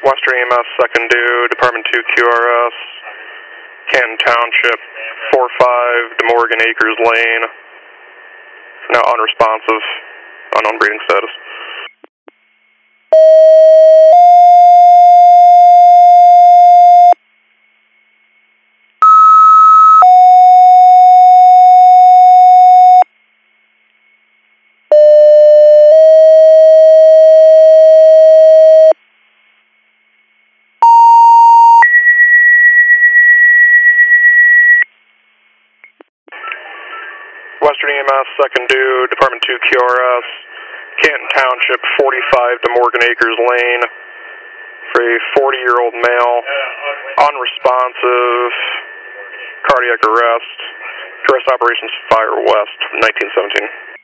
Western EMS, second due, Department 2 QRS, Canton Township, 45 De Morgan Acres Lane. Now unresponsive, unknown breathing status. Western EMS, second due, Department 2 QRS, Canton Township, 45 De Morgan Acres Lane, for a 40-year-old male, unresponsive, cardiac arrest, Operations Fire West, 1917.